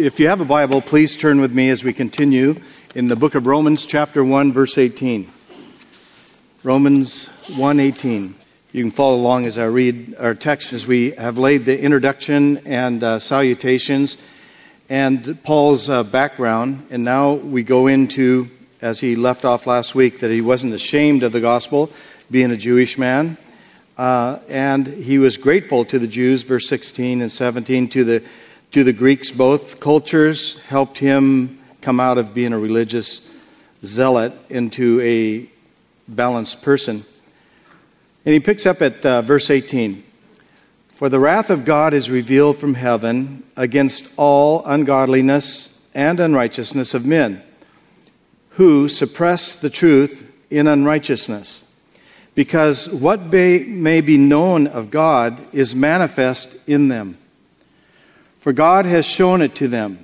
If you have a Bible, please turn with me as we continue in the book of Romans, chapter 1, verse 18. Romans 1:18. You can follow along as I read our text as we have laid the introduction and salutations and Paul's background. And now we go into, as he left off last week, that he wasn't ashamed of the gospel, being a Jewish man. And he was grateful to the Jews, verse 16 and 17, to the Greeks. Both cultures helped him come out of being a religious zealot into a balanced person. And he picks up at verse 18. For the wrath of God is revealed from heaven against all ungodliness and unrighteousness of men, who suppress the truth in unrighteousness. Because what may be known of God is manifest in them. For God has shown it to them.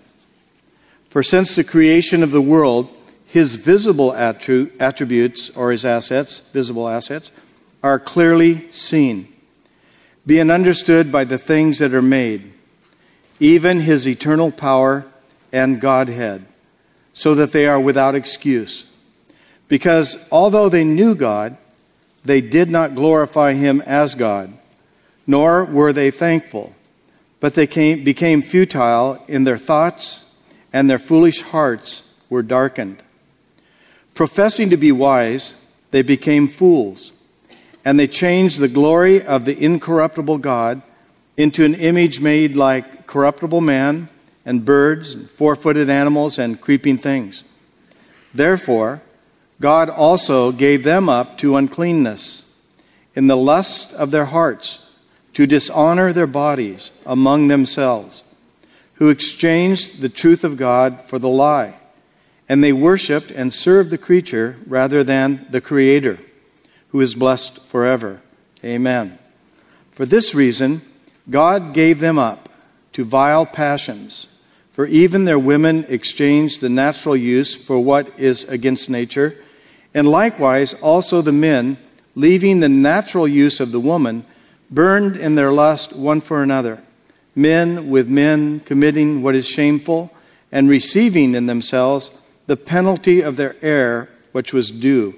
For since the creation of the world, His visible attributes, or His assets, visible assets, are clearly seen, being understood by the things that are made, even His eternal power and Godhead, so that they are without excuse. Because although they knew God, they did not glorify Him as God, nor were they thankful, but they became futile in their thoughts, and their foolish hearts were darkened. Professing to be wise, they became fools, and they changed the glory of the incorruptible God into an image made like corruptible man, and birds, and four-footed animals, and creeping things. Therefore, God also gave them up to uncleanness in the lust of their hearts, to dishonor their bodies among themselves, who exchanged the truth of God for the lie, and they worshipped and served the creature rather than the Creator, who is blessed forever. Amen. For this reason, God gave them up to vile passions, for even their women exchanged the natural use for what is against nature, and likewise also the men, leaving the natural use of the woman, burned in their lust one for another, men with men committing what is shameful, and receiving in themselves the penalty of their error which was due.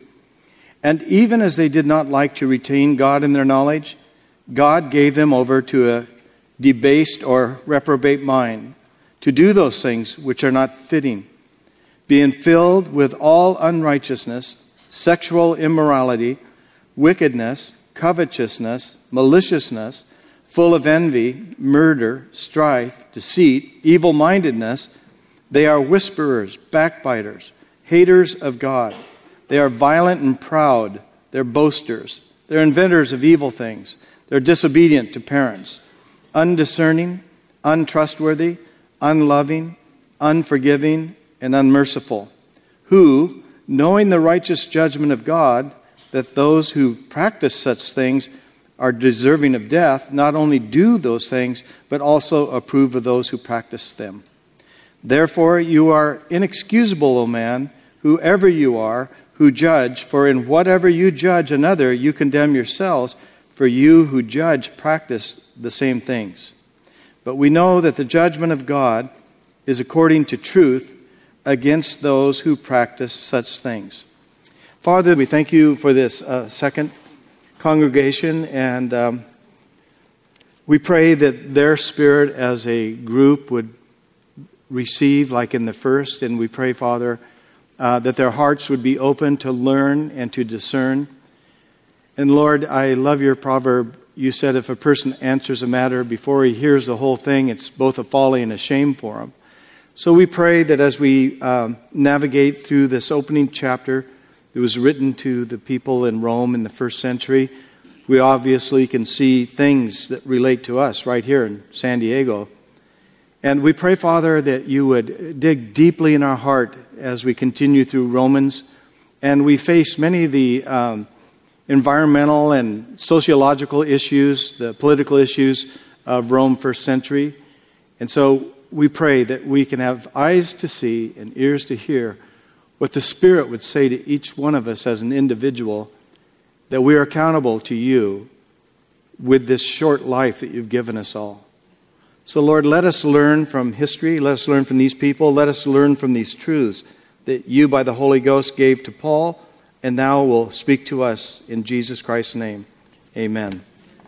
And even as they did not like to retain God in their knowledge, God gave them over to a debased or reprobate mind, to do those things which are not fitting, being filled with all unrighteousness, sexual immorality, wickedness, covetousness, maliciousness, full of envy, murder, strife, deceit, evil-mindedness. They are whisperers, backbiters, haters of God. They are violent and proud. They're boasters. They're inventors of evil things. They're disobedient to parents, undiscerning, untrustworthy, unloving, unforgiving, and unmerciful, who, knowing the righteous judgment of God, that those who practice such things are deserving of death, not only do those things, but also approve of those who practice them. Therefore you are inexcusable, O man, whoever you are, who judge, for in whatever you judge another, you condemn yourselves, for you who judge practice the same things. But we know that the judgment of God is according to truth against those who practice such things. Father, we thank you for this second congregation, and we pray that their spirit as a group would receive like in the first, and we pray, Father, that their hearts would be open to learn and to discern. And Lord, I love your proverb. You said if a person answers a matter before he hears the whole thing, it's both a folly and a shame for him. So we pray that as we navigate through this opening chapter, it was written to the people in Rome in the first century. We obviously can see things that relate to us right here in San Diego. And we pray, Father, that you would dig deeply in our heart as we continue through Romans. And we face many of the environmental and sociological issues, the political issues of Rome first century. And so we pray that we can have eyes to see and ears to hear what the Spirit would say to each one of us as an individual, that we are accountable to you with this short life that you've given us all. So, Lord, let us learn from history. Let us learn from these people. Let us learn from these truths that you, by the Holy Ghost, gave to Paul and now will speak to us in Jesus Christ's name. Amen.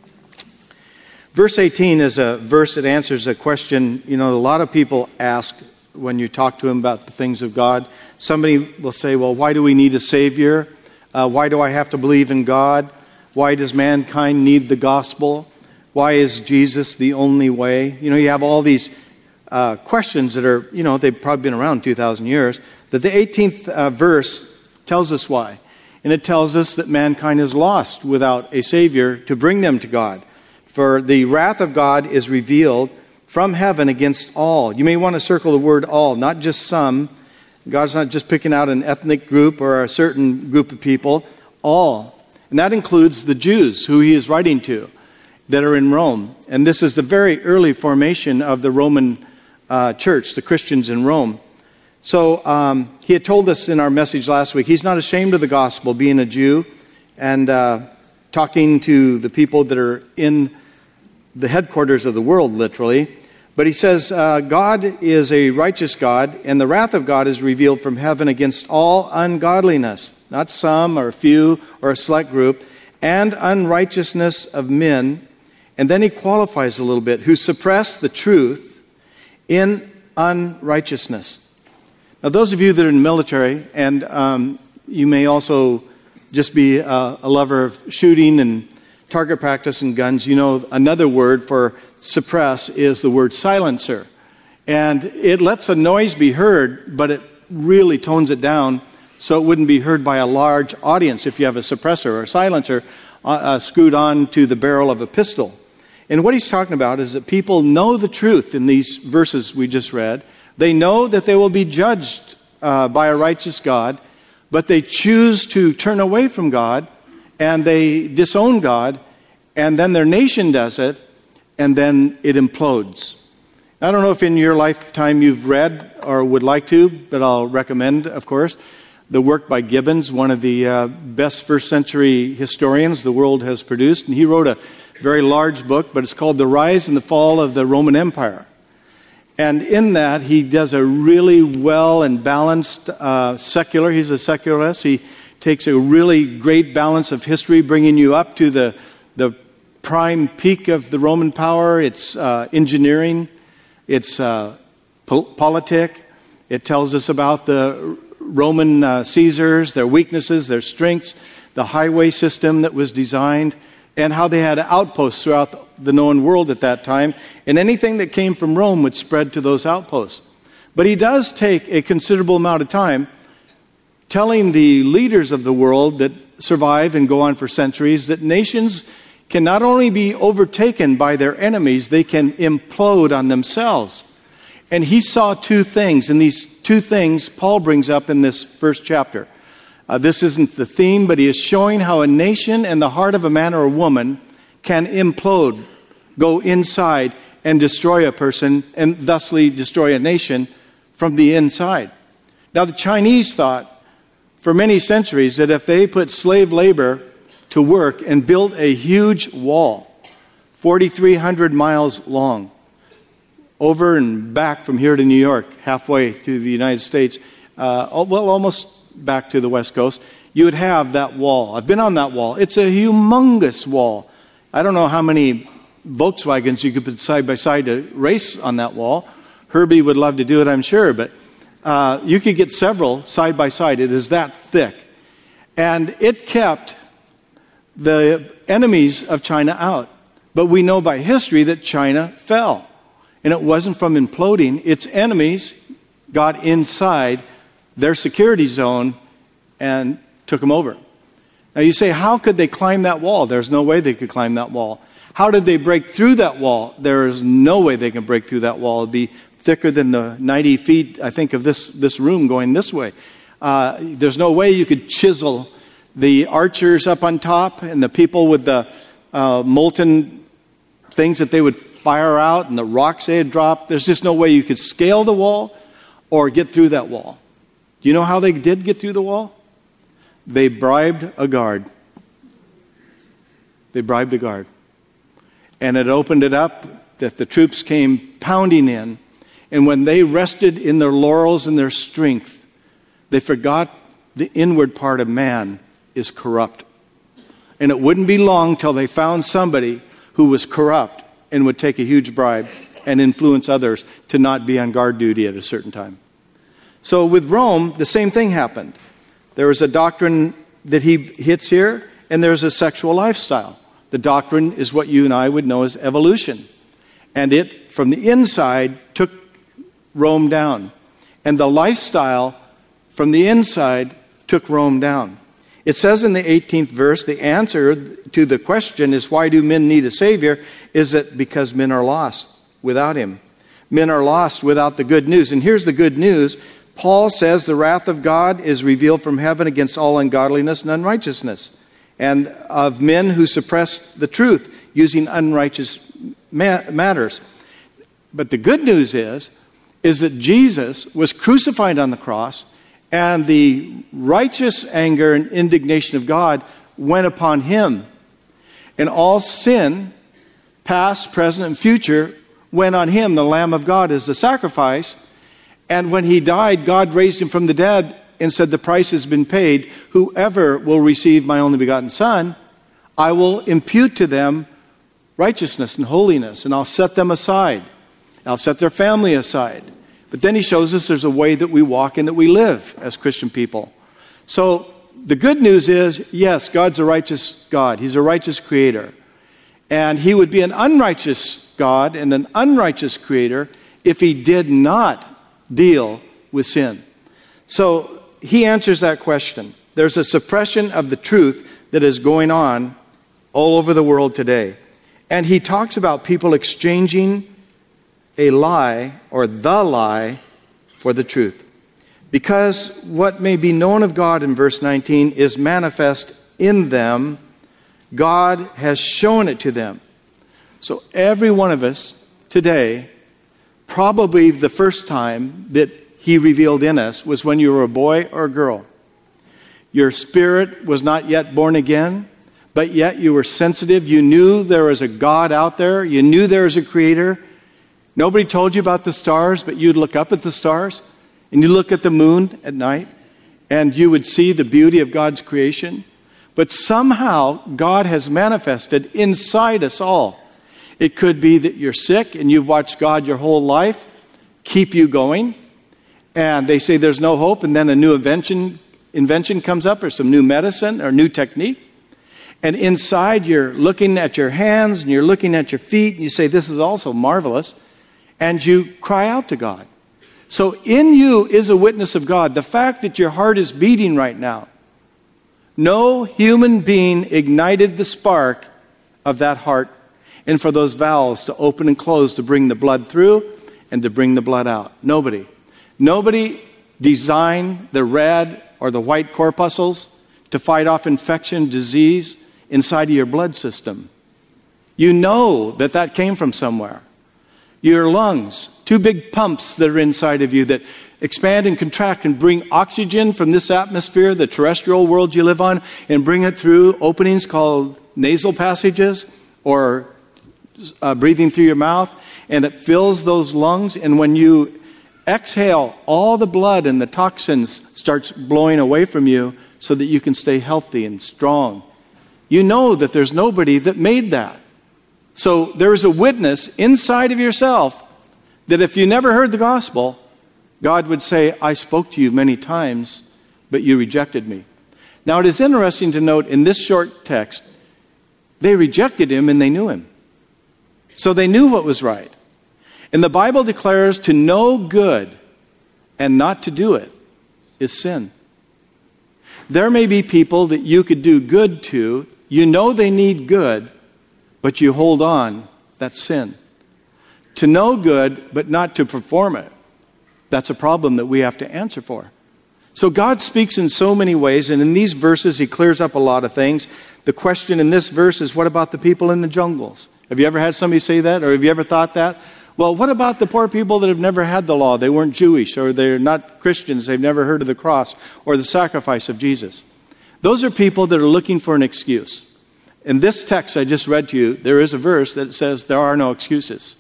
Verse 18 is a verse that answers a question, a lot of people ask when you talk to them about the things of God. Somebody will say, well, why do we need a Savior? Why do I have to believe in God? Why does mankind need the gospel? Why is Jesus the only way? You have all these questions that are, they've probably been around 2,000 years. That the 18th verse tells us why. And it tells us that mankind is lost without a Savior to bring them to God. For the wrath of God is revealed from heaven against all. You may want to circle the word all, not just some. God's not just picking out an ethnic group or a certain group of people. All. And that includes the Jews who he is writing to that are in Rome. And this is the very early formation of the Roman church, the Christians in Rome. So he had told us in our message last week, he's not ashamed of the gospel, being a Jew, and talking to the people that are in the headquarters of the world, literally. But he says, God is a righteous God, and the wrath of God is revealed from heaven against all ungodliness, not some or a few or a select group, and unrighteousness of men. And then he qualifies a little bit, who suppress the truth in unrighteousness. Now, those of you that are in the military, and you may also just be a lover of shooting and target practice and guns, another word for suppress is the word silencer. And it lets a noise be heard, but it really tones it down so it wouldn't be heard by a large audience if you have a suppressor or a silencer screwed on to the barrel of a pistol. And what he's talking about is that people know the truth in these verses we just read. They know that they will be judged by a righteous God, but they choose to turn away from God, and they disown God, and then their nation does it, and then it implodes. I don't know if in your lifetime you've read or would like to, but I'll recommend, of course, the work by Gibbons, one of the best first century historians the world has produced. And he wrote a very large book, but it's called The Rise and the Fall of the Roman Empire. And in that, he does a really well and balanced secular. He's a secularist. He takes a really great balance of history, bringing you up to the prime peak of the Roman power. It's engineering. It's politic. It tells us about the Roman Caesars, their weaknesses, their strengths, the highway system that was designed, and how they had outposts throughout the known world at that time. And anything that came from Rome would spread to those outposts. But he does take a considerable amount of time telling the leaders of the world that survive and go on for centuries that nations can not only be overtaken by their enemies, they can implode on themselves. And he saw two things, and these two things Paul brings up in this first chapter. This isn't the theme, but he is showing how a nation and the heart of a man or a woman can implode, go inside and destroy a person, and thusly destroy a nation from the inside. Now, the Chinese thought for many centuries that if they put slave labor to work and built a huge wall, 4,300 miles long, over and back from here to New York, halfway to the United States, almost back to the West Coast, you would have that wall. I've been on that wall. It's a humongous wall. I don't know how many Volkswagens you could put side by side to race on that wall. Herbie would love to do it, I'm sure, but you could get several side by side. It is that thick. And it kept the enemies of China out. But we know by history that China fell. And it wasn't from imploding. Its enemies got inside their security zone and took them over. Now you say, how could they climb that wall? There's no way they could climb that wall. How did they break through that wall? There is no way they can break through that wall. It'd be thicker than the 90 feet, I think, of this room going this way. There's no way you could chisel the archers up on top and the people with the molten things that they would fire out and the rocks they had dropped. There's just no way you could scale the wall or get through that wall. Do you know how they did get through the wall? They bribed a guard. They bribed a guard. And it opened it up that the troops came pounding in, and when they rested in their laurels and their strength, they forgot the inward part of man is corrupt. And it wouldn't be long till they found somebody who was corrupt and would take a huge bribe and influence others to not be on guard duty at a certain time. So with Rome, the same thing happened. There was a doctrine that he hits here, and there's a sexual lifestyle. The doctrine is what you and I would know as evolution. And it, from the inside, took Rome down. And the lifestyle from the inside took Rome down. It says in the 18th verse, the answer to the question is, why do men need a Savior? Is that because men are lost without Him. Men are lost without the good news. And here's the good news. Paul says the wrath of God is revealed from heaven against all ungodliness and unrighteousness, and of men who suppress the truth using unrighteous matters. But the good news is that Jesus was crucified on the cross, and the righteous anger and indignation of God went upon Him. And all sin, past, present, and future, went on Him. The Lamb of God is the sacrifice. And when He died, God raised Him from the dead and said, the price has been paid. Whoever will receive my only begotten Son, I will impute to them righteousness and holiness, and I'll set them aside. I'll set their family aside. But then He shows us there's a way that we walk and that we live as Christian people. So the good news is, yes, God's a righteous God. He's a righteous creator. And He would be an unrighteous God and an unrighteous creator if He did not deal with sin. So He answers that question. There's a suppression of the truth that is going on all over the world today. And He talks about people exchanging a lie or the lie for the truth. Because what may be known of God in verse 19 is manifest in them. God has shown it to them. So every one of us today, probably the first time that He revealed in us was when you were a boy or a girl. Your spirit was not yet born again, but yet you were sensitive. You knew there was a God out there. You knew there was a creator. Nobody told you about the stars, but you'd look up at the stars, and you look at the moon at night, and you would see the beauty of God's creation. But somehow God has manifested inside us all. It could be that you're sick and you've watched God your whole life keep you going, and they say there's no hope, and then a new invention comes up, or some new medicine or new technique. And inside you're looking at your hands and you're looking at your feet, and you say, this is also marvelous. And you cry out to God. So in you is a witness of God. The fact that your heart is beating right now. No human being ignited the spark of that heart, and for those valves to open and close to bring the blood through and to bring the blood out. Nobody. Nobody designed the red or the white corpuscles to fight off infection, disease inside of your blood system. You know that came from somewhere. Your lungs, 2 big pumps that are inside of you that expand and contract and bring oxygen from this atmosphere, the terrestrial world you live on, and bring it through openings called nasal passages or breathing through your mouth, and it fills those lungs. And when you exhale, all the blood and the toxins starts blowing away from you so that you can stay healthy and strong. You know that there's nobody that made that. So there is a witness inside of yourself that if you never heard the gospel, God would say, I spoke to you many times, but you rejected me. Now it is interesting to note in this short text, they rejected Him and they knew Him. So they knew what was right. And the Bible declares to know good and not to do it is sin. There may be people that you could do good to. You know they need good, but you hold on. That's sin. To know good, but not to perform it, that's a problem that we have to answer for. So God speaks in so many ways, and in these verses He clears up a lot of things. The question in this verse is, what about the people in the jungles? Have you ever had somebody say that, or have you ever thought that? Well, what about the poor people that have never had the law? They weren't Jewish, or they're not Christians. They've never heard of the cross or the sacrifice of Jesus. Those are people that are looking for an excuse. In this text I just read to you, there is a verse that says there are no excuses.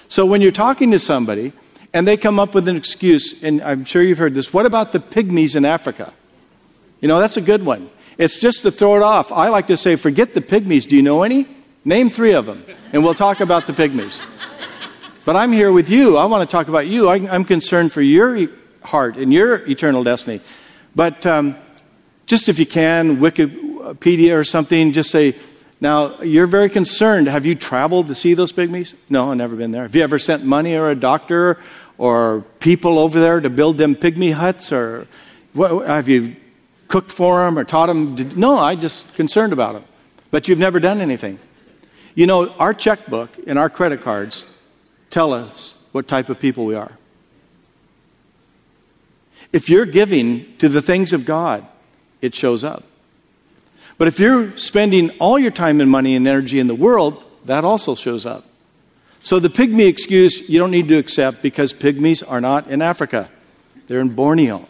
So when you're talking to somebody and they come up with an excuse, and I'm sure you've heard this, what about the pygmies in Africa? You know, that's a good one. It's just to throw it off. I like to say, forget the pygmies. Do you know any? Name 3 of them, and we'll talk about the pygmies. But I'm here with you. I want to talk about you. I'm concerned for your heart and your eternal destiny. But just if you can, Wikipedia or something, just say, now, you're very concerned. Have you traveled to see those pygmies? No, I've never been there. Have you ever sent money or a doctor or people over there to build them pygmy huts? Or have you cooked for them or taught them? No, I'm just concerned about them. But you've never done anything. You know, our checkbook and our credit cards tell us what type of people we are. If you're giving to the things of God, it shows up. But if you're spending all your time and money and energy in the world, that also shows up. So the pygmy excuse you don't need to accept, because pygmies are not in Africa. They're in Borneo.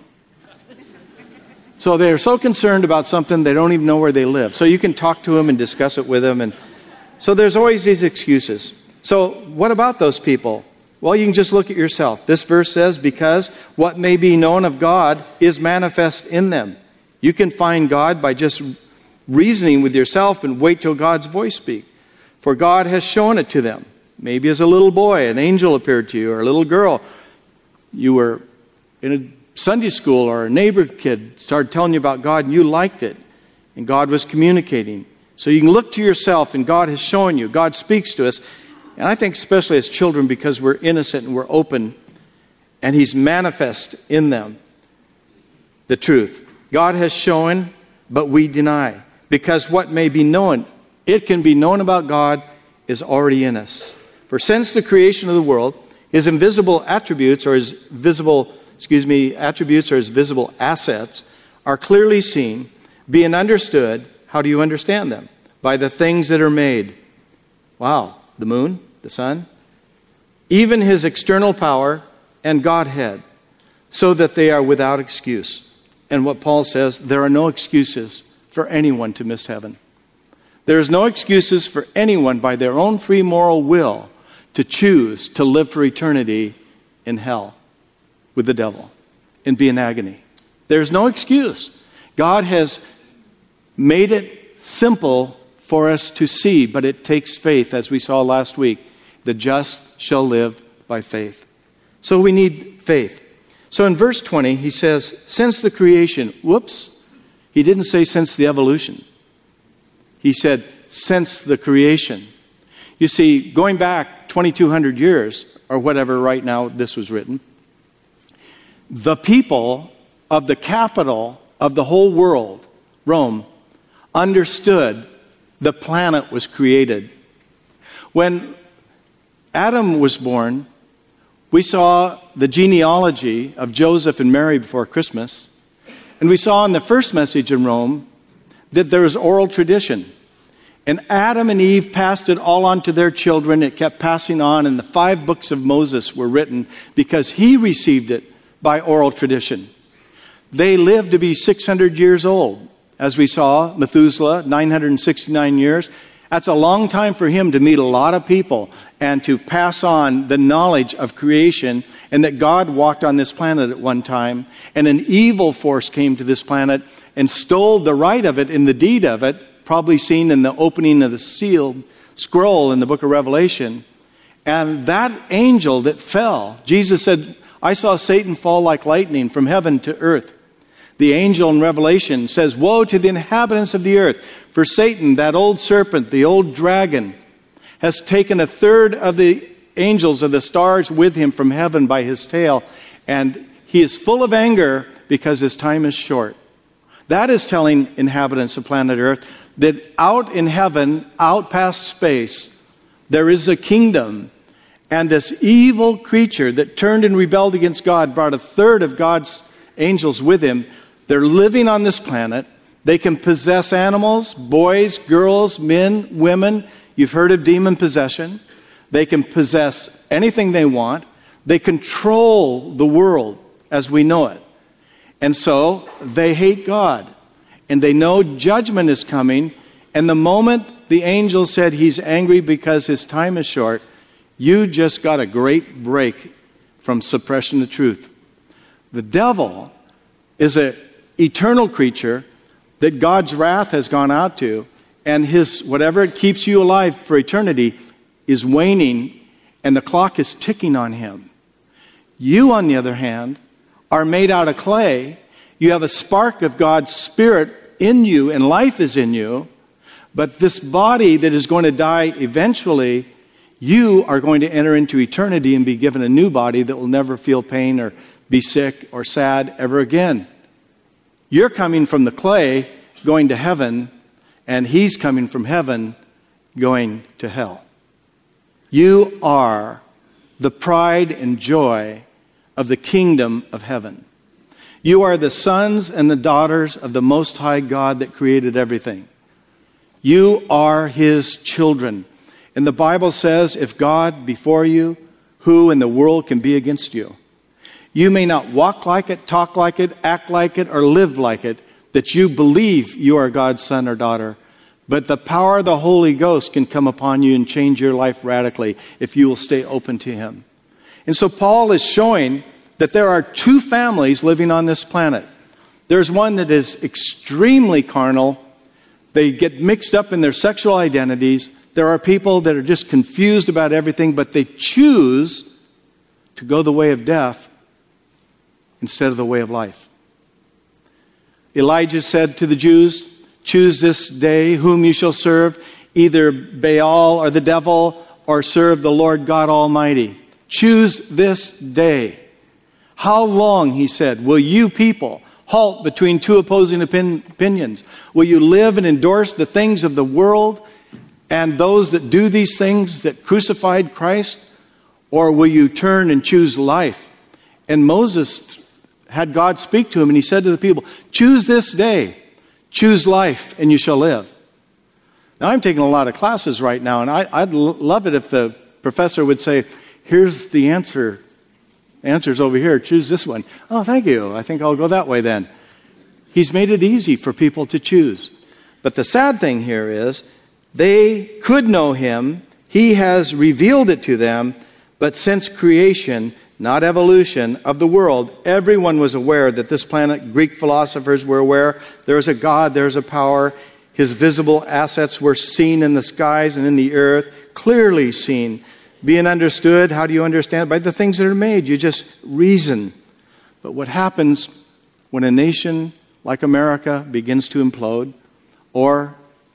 So they're so concerned about something they don't even know where they live. So you can talk to them and discuss it with them. And so there's always these excuses. So what about those people? Well, you can just look at yourself. This verse says, because what may be known of God is manifest in them. You can find God by just reasoning with yourself and wait till God's voice speak. For God has shown it to them. Maybe as a little boy, an angel appeared to you, or a little girl. You were in a Sunday school, or a neighbor kid started telling you about God and you liked it. And God was communicating. So you can look to yourself and God has shown you. God speaks to us. And I think especially as children, because we're innocent and we're open, and He's manifest in them the truth. God has shown, but we deny. Because what may be known, it can be known about God, is already in us. For since the creation of the world, His invisible attributes, or His visible, attributes or His visible assets, are clearly seen, being understood. How do you understand them? By the things that are made. Wow, the moon, the sun, even His external power and Godhead, so that they are without excuse. And what Paul says, there are no excuses for anyone to miss heaven. There is no excuses for anyone by their own free moral will to choose to live for eternity in hell with the devil and be in agony. There's no excuse. God has made it simple for us to see, but it takes faith, as we saw last week. The just shall live by faith. So we need faith. So in verse 20, he says, since the creation, he didn't say since the evolution. He said, since the creation. You see, going back 2,200 years, or whatever right now this was written, the people of the capital of the whole world, Rome, understood the planet was created. When Adam was born, we saw the genealogy of Joseph and Mary before Christmas. And we saw in the first message in Rome that there is oral tradition. And Adam and Eve passed it all on to their children. It kept passing on, and the 5 books of Moses were written because he received it by oral tradition. They lived to be 600 years old. As we saw, Methuselah, 969 years. That's a long time for him to meet a lot of people and to pass on the knowledge of creation, and that God walked on this planet at one time, and an evil force came to this planet and stole the right of it and the deed of it, probably seen in the opening of the sealed scroll in the book of Revelation. And that angel that fell, Jesus said, I saw Satan fall like lightning from heaven to earth. The angel in Revelation says, woe to the inhabitants of the earth, for Satan, that old serpent, the old dragon, has taken 1/3 of the angels of the stars with him from heaven by his tail, and he is full of anger because his time is short. That is telling inhabitants of planet Earth that out in heaven, out past space, there is a kingdom, and this evil creature that turned and rebelled against God brought 1/3 of God's angels with him. They're living on this planet. They can possess animals, boys, girls, men, women. You've heard of demon possession. They can possess anything they want. They control the world as we know it. And so they hate God. And they know judgment is coming. And the moment the angel said he's angry because his time is short, You just got a great break from suppression of truth. The devil is an eternal creature that God's wrath has gone out to, and his whatever keeps you alive for eternity is waning, and the clock is ticking on him. You, on the other hand, are made out of clay. You have a spark of God's Spirit in you, and life is in you. But this body that is going to die eventually, you are going to enter into eternity and be given a new body that will never feel pain or be sick or sad ever again. You're coming from the clay, going to heaven, and he's coming from heaven, going to hell. You are the pride and joy of the kingdom of heaven. You are the sons and the daughters of the Most High God that created everything. You are his children. And the Bible says, if God be for you, who in the world can be against you? You may not walk like it, talk like it, act like it, or live like it, that you believe you are God's son or daughter. But the power of the Holy Ghost can come upon you and change your life radically if you will stay open to him. And so Paul is showing that there are two families living on this planet. There's one that is extremely carnal. They get mixed up in their sexual identities. There are people that are just confused about everything, but they choose to go the way of death instead of the way of life. Elijah said to the Jews, choose this day whom you shall serve, either Baal or the devil, or serve the Lord God Almighty. Choose this day. How long, he said, will you people halt between two opposing opinions? Will you live and endorse the things of the world and those that do these things that crucified Christ? Or will you turn and choose life? And Moses had God speak to him, and he said to the people, choose this day, choose life, and you shall live. Now, I'm taking a lot of classes right now, and I'd love it if the professor would say, here's the answer. Answer's over here. Choose this one. Oh, thank you. I think I'll go that way then. He's made it easy for people to choose. But the sad thing here is they could know him. He has revealed it to them. But since creation, not evolution, of the world, everyone was aware that this planet, Greek philosophers were aware, there is a God, there is a power. His visible assets were seen in the skies and in the earth, clearly seen. Being understood, how do you understand? By the things that are made. You just reason. But what happens when a nation like America begins to implode, or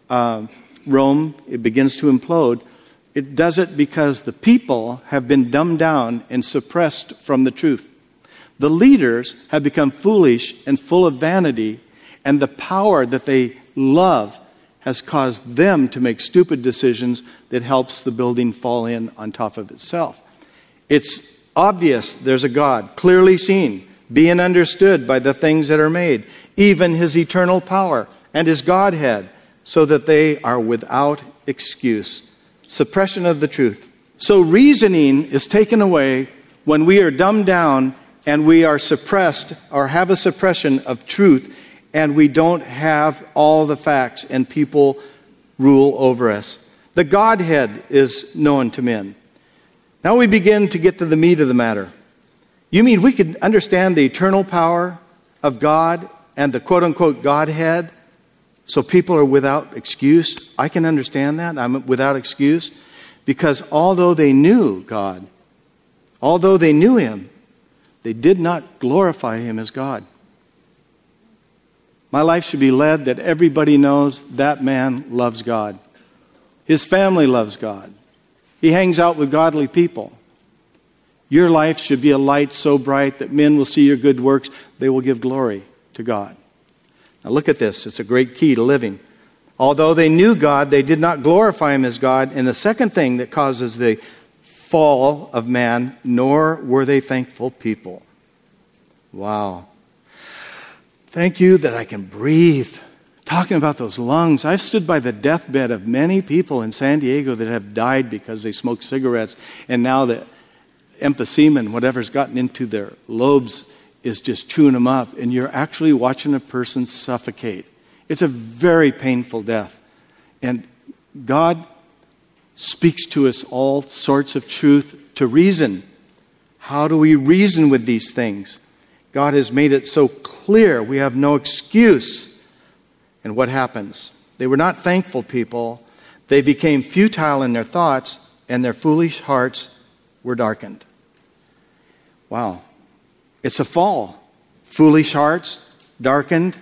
Rome, it begins to implode, it does it because the people have been dumbed down and suppressed from the truth. The leaders have become foolish and full of vanity, and the power that they love has caused them to make stupid decisions that helps the building fall in on top of itself. It's obvious there's a God, clearly seen, being understood by the things that are made, even his eternal power and his Godhead, so that they are without excuse. Suppression of the truth. So reasoning is taken away when we are dumbed down and we are suppressed or have a suppression of truth, and we don't have all the facts and people rule over us. The Godhead is known to men. Now we begin to get to the meat of the matter. You mean we could understand the eternal power of God and the quote-unquote Godhead so people are without excuse? I can understand that. I'm without excuse. Because although they knew God, although they knew him, they did not glorify him as God. My life should be led that everybody knows that man loves God. His family loves God. He hangs out with godly people. Your life should be a light so bright that men will see your good works. They will give glory to God. Now look at this. It's a great key to living. Although they knew God, they did not glorify him as God. And the second thing that causes the fall of man, nor were they thankful people. Wow. Thank you that I can breathe. Talking about those lungs, I've stood by the deathbed of many people in San Diego that have died because they smoked cigarettes, and now the emphysema and whatever's gotten into their lobes is just chewing them up, and you're actually watching a person suffocate. It's a very painful death. And God speaks to us all sorts of truth to reason. How do we reason with these things? God has made it so clear. We have no excuse. And what happens? They were not thankful people. They became futile in their thoughts, and their foolish hearts were darkened. Wow. It's a fall. Foolish hearts, darkened,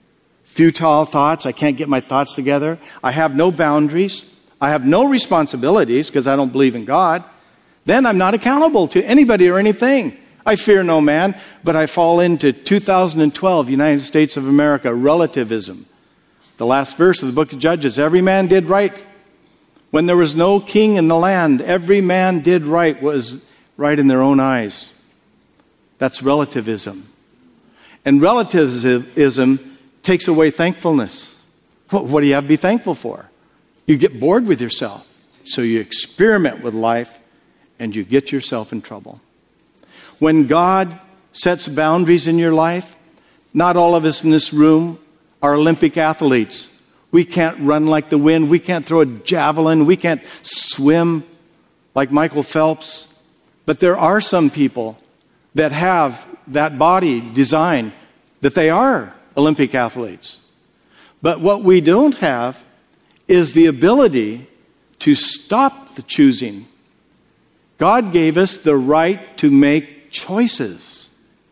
futile thoughts. I can't get my thoughts together. I have no boundaries. I have no responsibilities because I don't believe in God. Then I'm not accountable to anybody or anything. I fear no man, but I fall into 2012, United States of America, relativism. The last verse of the book of Judges, every man did right. When there was no king in the land, every man did right, was right in their own eyes. That's relativism. And relativism takes away thankfulness. What do you have to be thankful for? You get bored with yourself. So you experiment with life and you get yourself in trouble. When God sets boundaries in your life, not all of us in this room are Olympic athletes. We can't run like the wind. We can't throw a javelin. We can't swim like Michael Phelps. But there are some people that have that body design that they are Olympic athletes. But what we don't have is the ability to stop the choosing. God gave us the right to make choices.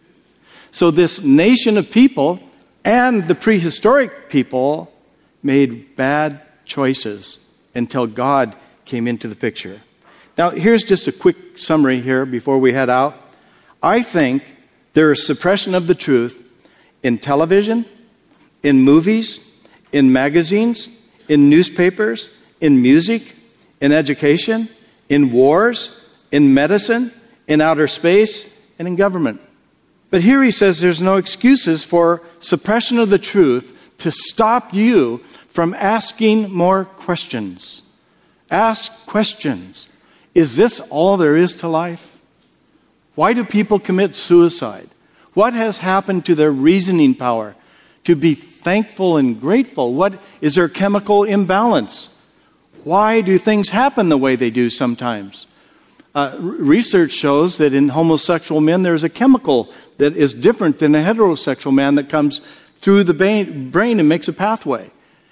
So this nation of people and the prehistoric people made bad choices until God came into the picture. Now, here's just a quick summary here before we head out. I think there is suppression of the truth in television, in movies, in magazines, in newspapers, in music, in education, in wars, in medicine, in outer space, and in government. But here he says there's no excuses for suppression of the truth to stop you from asking more questions. Ask questions. Is this all there is to life? Why do people commit suicide? What has happened to their reasoning power to be thankful and grateful? What is their chemical imbalance? Why do things happen the way they do sometimes? Research shows that in homosexual men there's a chemical that is different than a heterosexual man that comes through the brain and makes a pathway.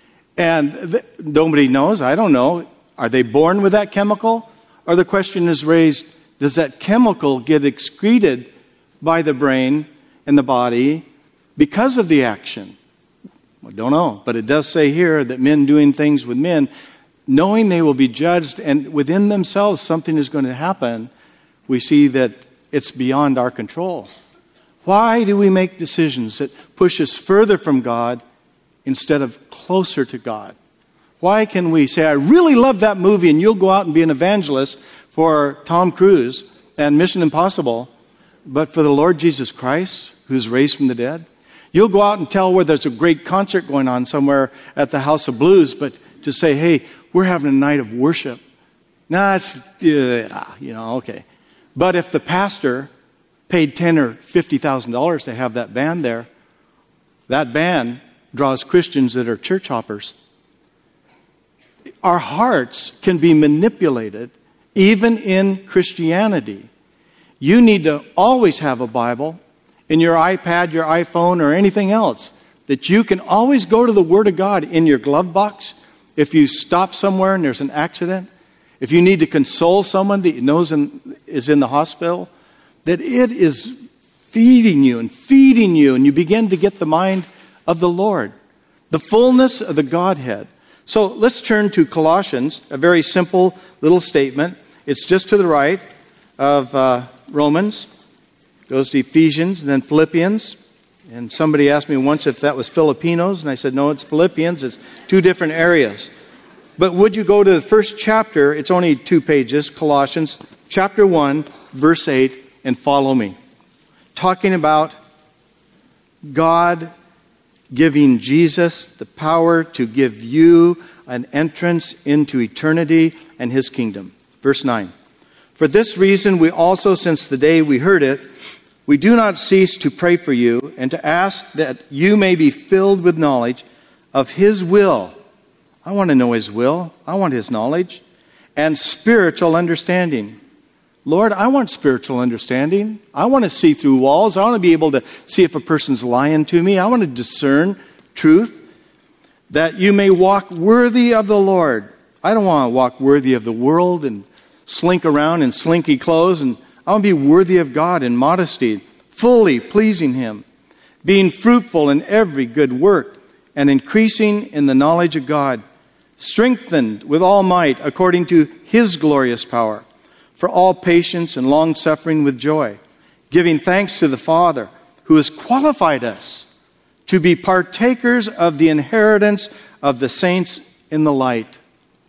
And nobody knows. I don't know. Are they born with that chemical? Or the question is raised, does that chemical get excreted by the brain and the body because of the action? I don't know. But it does say here that men doing things with men, knowing they will be judged and within themselves something is going to happen, we see that it's beyond our control. Why do we make decisions that push us further from God instead of closer to God? Why can we say, I really love that movie, and you'll go out and be an evangelist for Tom Cruise and Mission Impossible, but for the Lord Jesus Christ, who's raised from the dead? You'll go out and tell where there's a great concert going on somewhere at the House of Blues, but to say, hey, we're having a night of worship. Nah, it's, okay. But if the pastor paid $10,000 or $50,000 to have that band there, that band draws Christians that are church hoppers. Our hearts can be manipulated even in Christianity. You need to always have a Bible in your iPad, your iPhone, or anything else, that you can always go to the Word of God in your glove box. If you stop somewhere and there's an accident, if you need to console someone that you know is in the hospital, that it is feeding you, and you begin to get the mind of the Lord, the fullness of the Godhead. So let's turn to Colossians, a very simple little statement. It's just to the right of Romans. Goes to Ephesians and then Philippians. And somebody asked me once if that was Filipinos, and I said, no, it's Philippians. It's two different areas. But would you go to the first chapter? It's only 2 pages, Colossians, chapter 1, verse 8, and follow me. Talking about God giving Jesus the power to give you an entrance into eternity and His kingdom. Verse 9. For this reason we also, since the day we heard it, we do not cease to pray for you and to ask that you may be filled with knowledge of His will. I want to know His will. I want His knowledge. and spiritual understanding. Lord, I want spiritual understanding. I want to see through walls. I want to be able to see if a person's lying to me. I want to discern truth, that you may walk worthy of the Lord. I don't want to walk worthy of the world and slink around in slinky clothes. And I want to be worthy of God in modesty, fully pleasing Him, being fruitful in every good work and increasing in the knowledge of God, strengthened with all might according to His glorious power, for all patience and long-suffering with joy, giving thanks to the Father who has qualified us to be partakers of the inheritance of the saints in the light.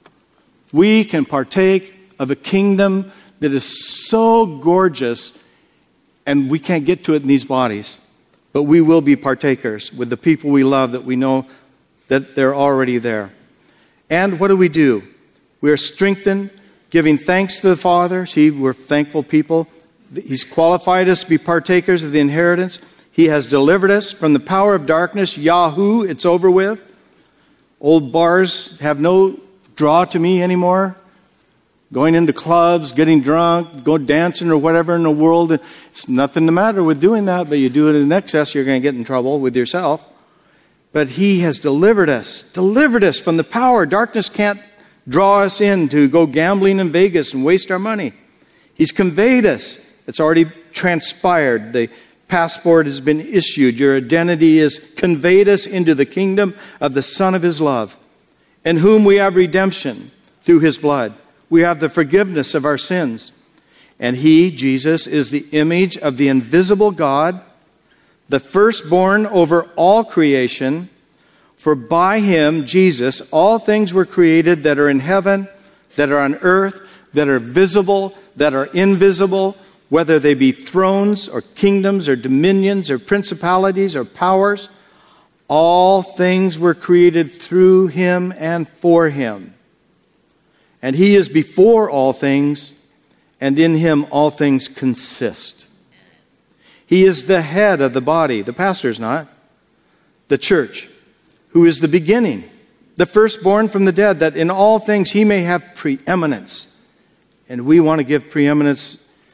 We can partake of a kingdom that is so gorgeous, and we can't get to it in these bodies. But we will be partakers with the people we love, that we know that they're already there. And what do? We are strengthened, giving thanks to the Father. See, we're thankful people. He's qualified us to be partakers of the inheritance. He has delivered us from the power of darkness. Yahoo, it's over with. Old bars have no draw to me anymore. Going into clubs, getting drunk, go dancing or whatever in the world. It's nothing the matter with doing that, but you do it in excess, you're going to get in trouble with yourself. But He has delivered us from the power. Darkness can't draw us in to go gambling in Vegas and waste our money. He's conveyed us. It's already transpired. The passport has been issued. Your identity is conveyed us into the kingdom of the Son of His love, in whom we have redemption through His blood. We have the forgiveness of our sins. And He, Jesus, is the image of the invisible God, the firstborn over all creation. For by Him, Jesus, all things were created that are in heaven, that are on earth, that are visible, that are invisible, whether they be thrones or kingdoms or dominions or principalities or powers. All things were created through Him and for Him. And He is before all things, and in Him all things consist. He is the head of the body. The pastor's not. The church, who is the beginning, the firstborn from the dead, that in all things He may have preeminence. And we want to give preeminence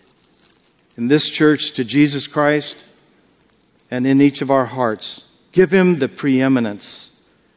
in this church to Jesus Christ and in each of our hearts. Give Him the preeminence.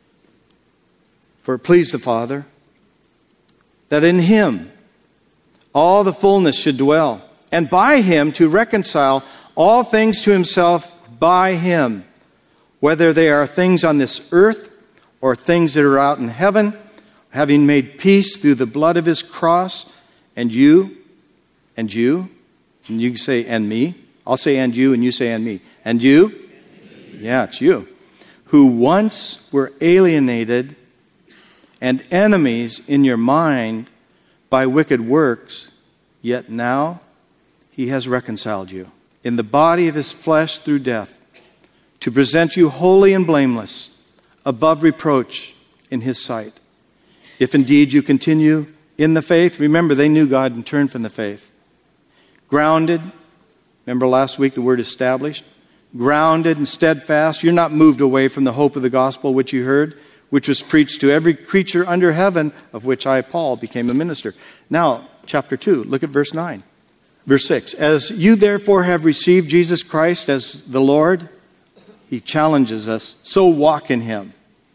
For it pleased the Father that in Him all the fullness should dwell, and by Him to reconcile all things to Himself by Him, whether they are things on this earth or things that are out in heaven, having made peace through the blood of His cross. And you, and you can say, and me. I'll say, and you say, and me. And you? Yeah, it's you. Who once were alienated and enemies in your mind by wicked works, yet now He has reconciled you in the body of His flesh through death, to present you holy and blameless, above reproach in His sight. If indeed you continue in the faith, remember they knew God and turned from the faith. Grounded, remember last week the word established, grounded and steadfast. You're not moved away from the hope of the gospel which you heard, which was preached to every creature under heaven, of which I, Paul, became a minister. Now, chapter 2, look at verse 9. Verse 6, as you therefore have received Jesus Christ as the Lord, He challenges us, so walk in Him.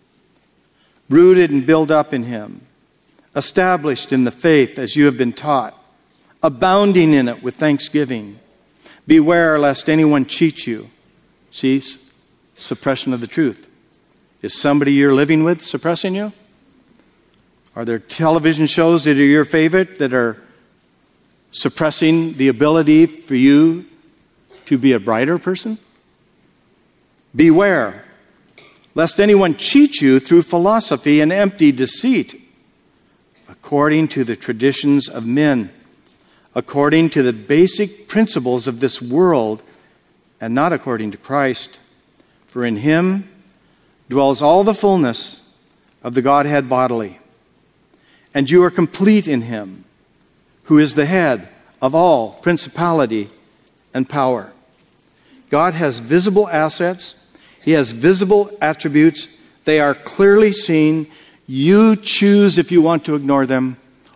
Rooted and built up in Him. Established in the faith as you have been taught. Abounding in it with thanksgiving. Beware lest anyone cheat you. See, suppression of the truth. Is somebody you're living with suppressing you? Are there television shows that are your favorite that are suppressing the ability for you to be a brighter person? Beware lest anyone cheat you through philosophy and empty deceit, according to the traditions of men, according to the basic principles of this world, and not according to Christ. For in Him dwells all the fullness of the Godhead bodily. And you are complete in Him, who is the head of all principality and power. God has visible assets. He has visible attributes. They are clearly seen. You choose if you want to ignore them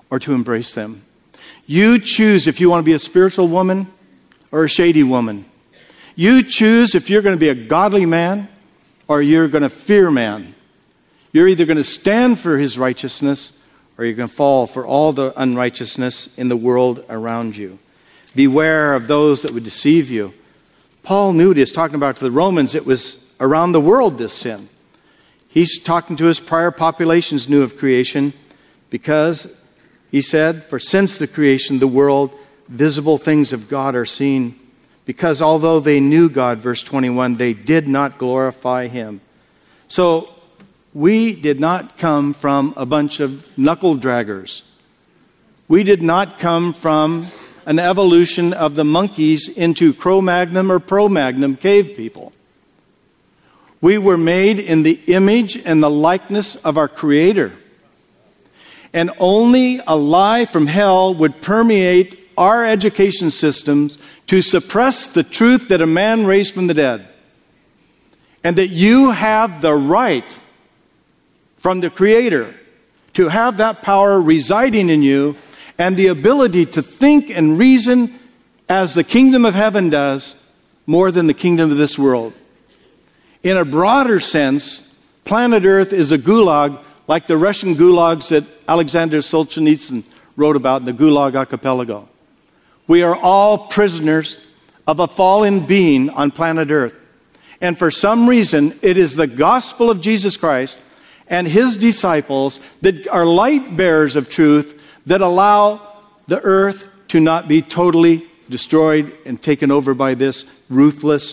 or to embrace them. You choose if you want to be a spiritual woman or a shady woman. You choose if you're going to be a godly man or you're going to fear man. You're either going to stand for his righteousness or you're going to fall for all the unrighteousness in the world around you. Beware of those that would deceive you. Paul knew what he was talking about to the Romans. It was around the world, this sin. He's talking to his prior populations knew of creation because he said, for since the creation of the world, visible things of God are seen. Because although they knew God, verse 21, they did not glorify him. So we did not come from a bunch of knuckle draggers. We did not come from an evolution of the monkeys into Cro-Magnon or Pro-Magnon cave people. We were made in the image and the likeness of our Creator. And only a lie from hell would permeate our education systems to suppress the truth that a man raised from the dead. And that you have the right from the Creator to have that power residing in you and the ability to think and reason as the kingdom of heaven does more than the kingdom of this world. In a broader sense, planet Earth is a gulag like the Russian gulags that Alexander Solzhenitsyn wrote about in the Gulag Archipelago. We are all prisoners of a fallen being on planet Earth. And for some reason, it is the gospel of Jesus Christ and his disciples that are light bearers of truth that allow the earth to not be totally destroyed and taken over by this ruthless,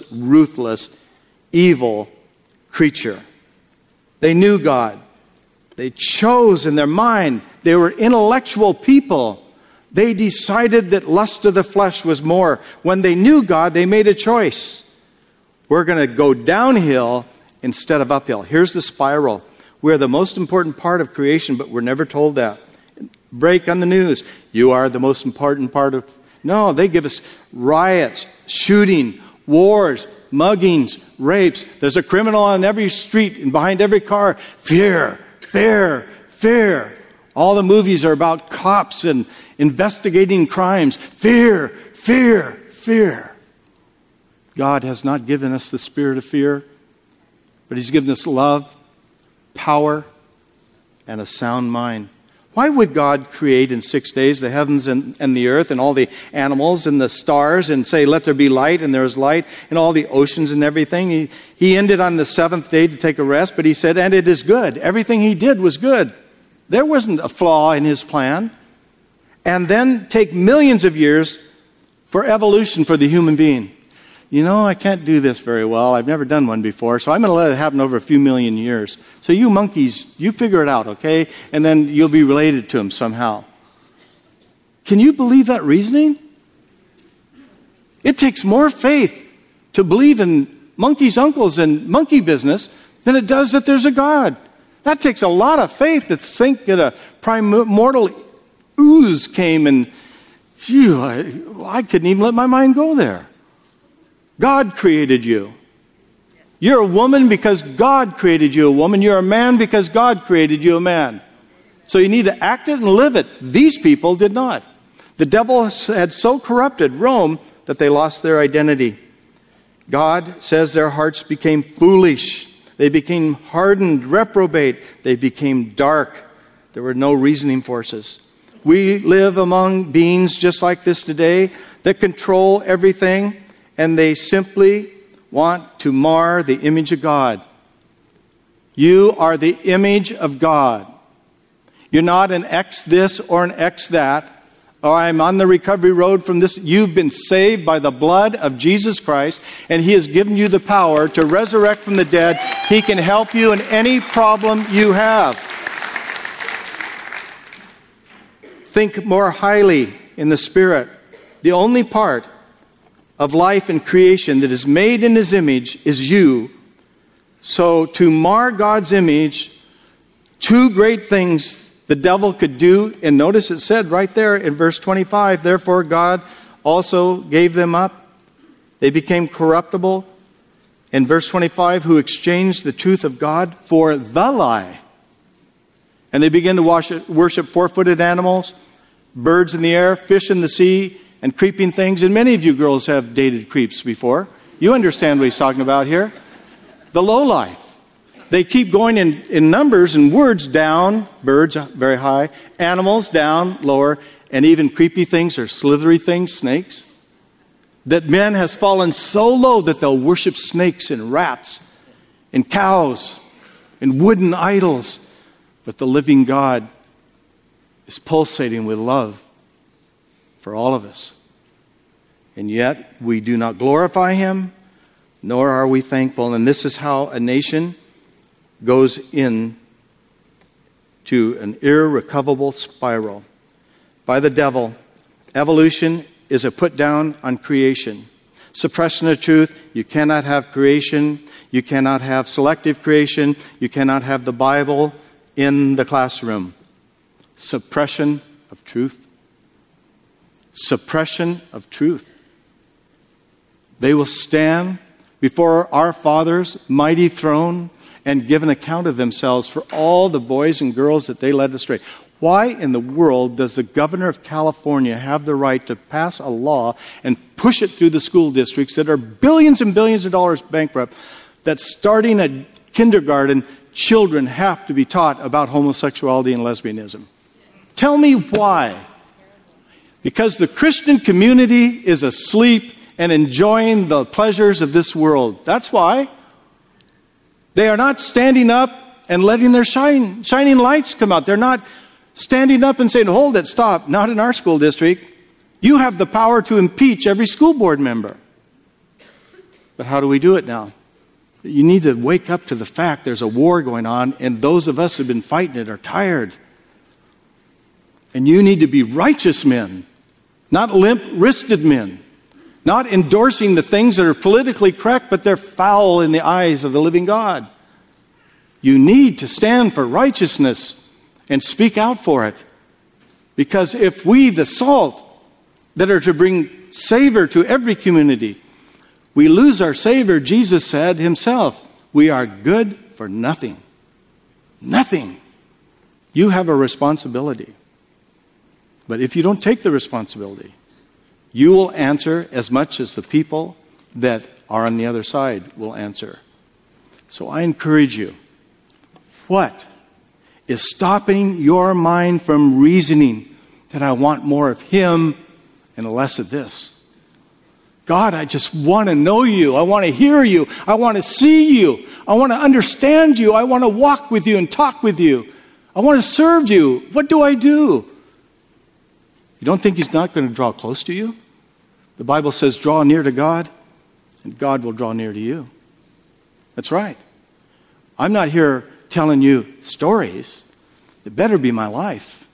evil creature. They knew God. They chose in their mind. They were intellectual people. They decided that lust of the flesh was more. When they knew God, they made a choice. We're going to go downhill instead of uphill. Here's the spiral. We're the most important part of creation, but we're never told that. Break on the news. You are the most important part of... No, they give us riots, shooting, wars, muggings, rapes. There's a criminal on every street and behind every car. Fear, fear, fear. All the movies are about cops and investigating crimes. Fear, fear, fear. God has not given us the spirit of fear, but he's given us love, power, and a sound mind. Why would God create in 6 days the heavens and the earth and all the animals and the stars and say, let there be light, and there was light, and all the oceans and everything? He ended on the seventh day to take a rest, but he said, and it is good. Everything he did was good. There wasn't a flaw in his plan. And then take millions of years for evolution for the human being. You know, I can't do this very well. I've never done one before, so I'm going to let it happen over a few million years. So you monkeys, you figure it out, okay? And then you'll be related to him somehow. Can you believe that reasoning? It takes more faith to believe in monkeys' uncles and monkey business than it does that there's a God. That takes a lot of faith to think that a primordial ooze came and, phew, I couldn't even let my mind go there. God created you. You're a woman because God created you a woman. You're a man because God created you a man. So you need to act it and live it. These people did not. The devil had so corrupted Rome that they lost their identity. God says their hearts became foolish. They became hardened, reprobate. They became dark. There were no reasoning forces. We live among beings just like this today that control everything, and they simply want to mar the image of God. You are the image of God. You're not an X this or an X that, or I'm on the recovery road from this. You've been saved by the blood of Jesus Christ, and he has given you the power to resurrect from the dead. He can help you in any problem you have. Think more highly in the Spirit. The only part of life and creation that is made in his image is you. So to mar God's image, two great things the devil could do. And notice it said right there in verse 25, therefore God also gave them up. They became corruptible. In verse 25, who exchanged the truth of God for the lie And they begin to worship four-footed animals, birds in the air, fish in the sea, and creeping things. And many of you girls have dated creeps before. You understand what he's talking about here. The lowlife. They keep going in numbers and words down, birds very high, animals down, lower, and even creepy things or slithery things, snakes. That men has fallen so low that they'll worship snakes and rats and cows and wooden idols. But the living God is pulsating with love for all of us. And yet we do not glorify him, nor are we thankful. And this is how a nation goes in to an irrecoverable spiral. By the devil, evolution is a put down on creation. Suppression of truth, you cannot have creation, you cannot have selective creation, you cannot have the Bible in the classroom. Suppression of truth. Suppression of truth. They will stand before our Father's mighty throne and give an account of themselves for all the boys and girls that they led astray. Why in the world does the governor of California have the right to pass a law and push it through the school districts that are billions and billions of dollars bankrupt, that starting at kindergarten, children have to be taught about homosexuality and lesbianism? Tell me why. Because the Christian community is asleep and enjoying the pleasures of this world. That's why. They are not standing up and letting their shining lights come out. They're not standing up and saying, hold it, stop, not in our school district. You have the power to impeach every school board member. But how do we do it now? You need to wake up to the fact there's a war going on, and those of us who have been fighting it are tired. And you need to be righteous men, not limp-wristed men, not endorsing the things that are politically correct, but they're foul in the eyes of the living God. You need to stand for righteousness and speak out for it. Because if we, the salt, that are to bring savor to every community, we lose our Savior, Jesus said himself, we are good for nothing. Nothing. You have a responsibility. But if you don't take the responsibility, you will answer as much as the people that are on the other side will answer. So I encourage you, what is stopping your mind from reasoning that I want more of him and less of this? God, I just want to know you. I want to hear you. I want to see you. I want to understand you. I want to walk with you and talk with you. I want to serve you. What do I do? You don't think he's not going to draw close to you? The Bible says, draw near to God, and God will draw near to you. That's right. I'm not here telling you stories. It better be my life.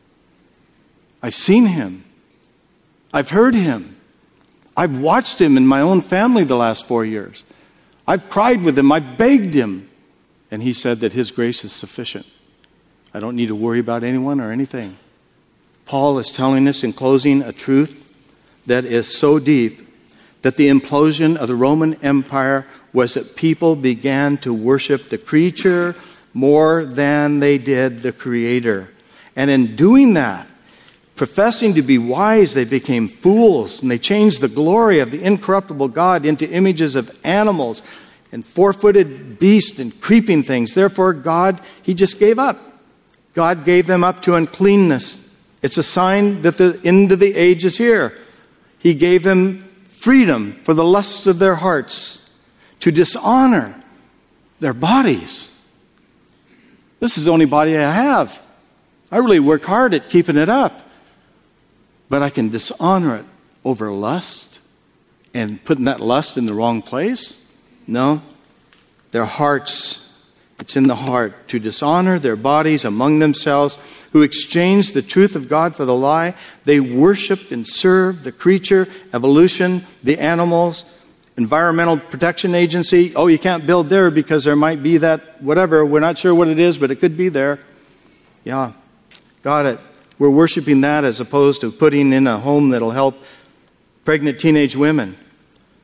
I've seen him. I've heard him. I've watched him in my own family the last 4 years. I've cried with him. I've begged him. And he said that his grace is sufficient. I don't need to worry about anyone or anything. Paul is telling us in closing a truth that is so deep that the implosion of the Roman Empire was that people began to worship the creature more than they did the Creator. And in doing that, professing to be wise, they became fools, and they changed the glory of the incorruptible God into images of animals and four-footed beasts and creeping things. Therefore, God, he just gave up. God gave them up to uncleanness. It's a sign that the end of the age is here. He gave them freedom for the lusts of their hearts to dishonor their bodies. This is the only body I have. I really work hard at keeping it up. But I can dishonor it over lust and putting that lust in the wrong place? No. Their hearts, it's in the heart to dishonor their bodies among themselves, who exchanged the truth of God for the lie. They worshiped and served the creature, evolution, the animals, Environmental Protection Agency. Oh, you can't build there because there might be that whatever. We're not sure what it is, but it could be there. Yeah, got it. We're worshiping that as opposed to putting in a home that'll help pregnant teenage women.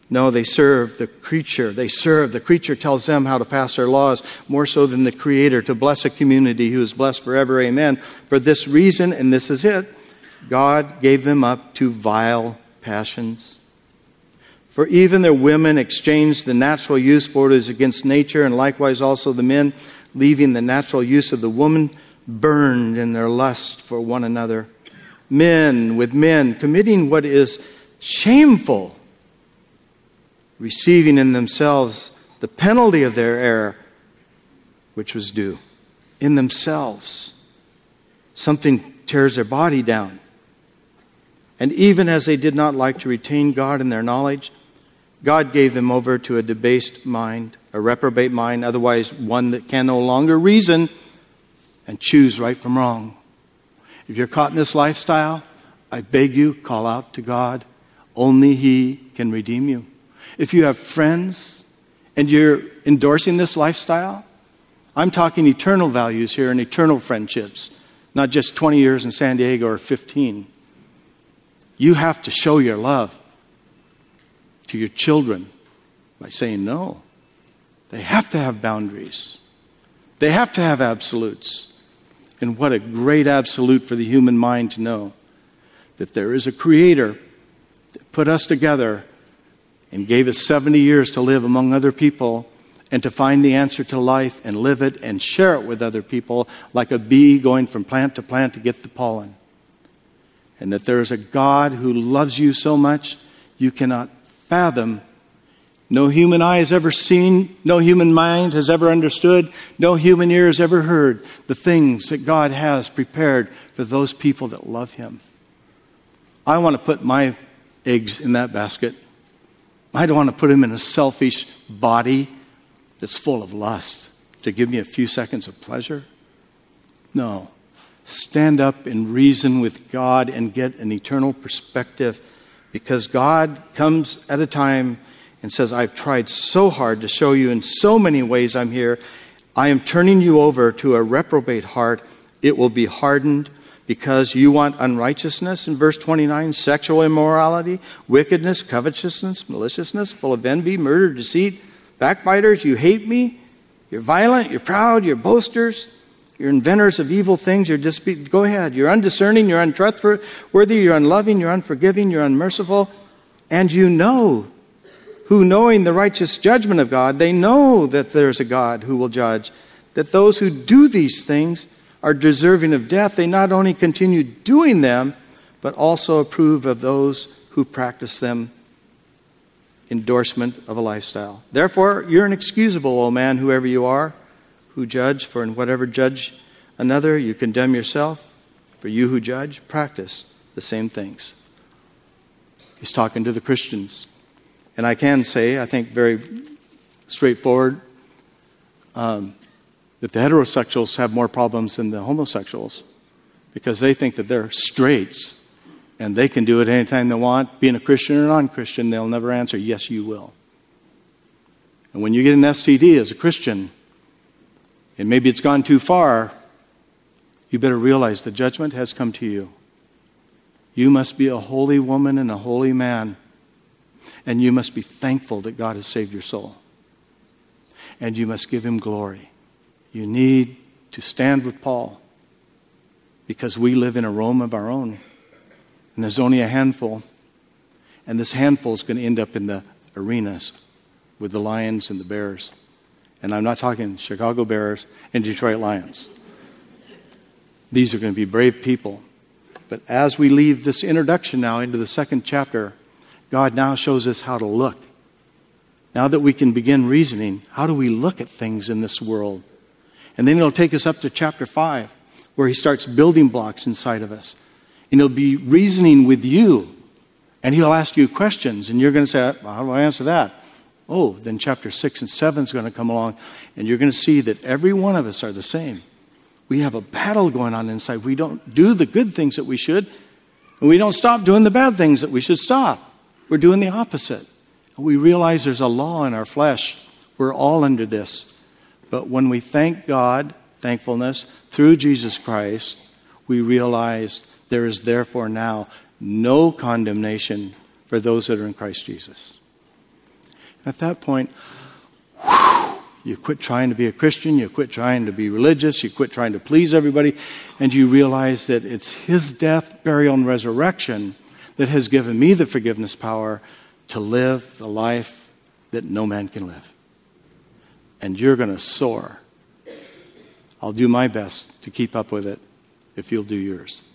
No, they serve the creature. The creature tells them how to pass their laws, more so than the Creator, to bless a community who is blessed forever. Amen. For this reason, and this is it, God gave them up to vile passions. For even their women exchanged the natural use for what is against nature, and likewise also the men, leaving the natural use of the woman, burned in their lust for one another. Men with men, committing what is shameful, receiving in themselves the penalty of their error, which was due. In themselves. Something tears their body down. And even as they did not like to retain God in their knowledge, God gave them over to a debased mind, a reprobate mind, otherwise one that can no longer reason and choose right from wrong. If you're caught in this lifestyle, I beg you, call out to God. Only He can redeem you. If you have friends and you're endorsing this lifestyle, I'm talking eternal values here and eternal friendships, not just 20 years in San Diego or 15. You have to show your love to your children by saying no. They have to have boundaries. They have to have absolutes. And what a great absolute for the human mind to know that there is a Creator that put us together and gave us 70 years to live among other people and to find the answer to life and live it and share it with other people like a bee going from plant to plant to get the pollen. And that there is a God who loves you so much you cannot fathom. No human eye has ever seen, no human mind has ever understood, no human ear has ever heard the things that God has prepared for those people that love Him. I want to put my eggs in that basket. I don't want to put them in a selfish body that's full of lust to give me a few seconds of pleasure. No. Stand up and reason with God and get an eternal perspective, because God comes at a time and says, I've tried so hard to show you in so many ways I'm here. I am turning you over to a reprobate heart. It will be hardened because you want unrighteousness, in verse 29, sexual immorality, wickedness, covetousness, maliciousness, full of envy, murder, deceit, backbiters. You hate me. You're violent. You're proud. You're boasters. You're inventors of evil things. Go ahead. You're undiscerning. You're untrustworthy. You're unloving. You're unforgiving. You're unmerciful. And you know who, knowing the righteous judgment of God, they know that there's a God who will judge, that those who do these things are deserving of death. They not only continue doing them, but also approve of those who practice them. Endorsement of a lifestyle. Therefore, you're inexcusable, O man, whoever you are, who judge, for in whatever judge another, you condemn yourself. For you who judge, practice the same things. He's talking to the Christians. And I can say, I think very straightforward, that the heterosexuals have more problems than the homosexuals, because they think that they're straights and they can do it anytime they want. Being a Christian or non-Christian, they'll never answer, yes, you will. And when you get an STD as a Christian, and maybe it's gone too far, you better realize the judgment has come to you. You must be a holy woman and a holy man, and you must be thankful that God has saved your soul. And you must give Him glory. You need to stand with Paul, because we live in a Rome of our own. And there's only a handful. And this handful is going to end up in the arenas with the Lions and the Bears. And I'm not talking Chicago Bears and Detroit Lions. These are going to be brave people. But as we leave this introduction now into the second chapter, God now shows us how to look. Now that we can begin reasoning, how do we look at things in this world? And then He'll take us up to chapter 5, where He starts building blocks inside of us. And He'll be reasoning with you. And He'll ask you questions. And you're going to say, well, how do I answer that? Oh, then chapter 6 and 7 is going to come along. And you're going to see that every one of us are the same. We have a battle going on inside. We don't do the good things that we should. And we don't stop doing the bad things that we should stop. We're doing the opposite. And we realize there's a law in our flesh. We're all under this. But when we thank God, thankfulness, through Jesus Christ, we realize there is therefore now no condemnation for those that are in Christ Jesus. At that point, you quit trying to be a Christian, you quit trying to be religious, you quit trying to please everybody, and you realize that it's his death, burial, and resurrection that has given me the forgiveness power to live the life that no man can live. And you're going to soar. I'll do my best to keep up with it if you'll do yours.